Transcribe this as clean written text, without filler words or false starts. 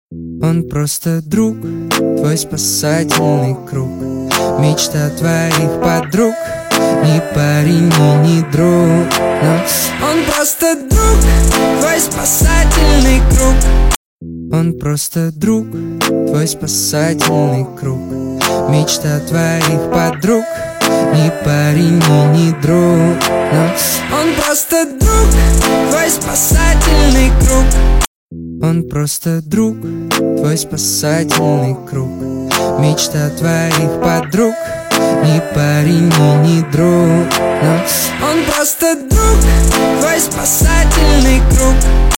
Он просто друг, твой спасательный круг, мечта твоих подруг. Ни парень и не друг, но он просто друг, твой спасательный круг. Он просто друг, твой спасательный круг, мечта твоих подруг. Ни парень и не друг, но он просто друг, твой спасательный круг. Он просто друг, твой спасательный круг, мечта твоих подруг. Ни парень и не друг, но он просто друг, твой спасательный круг.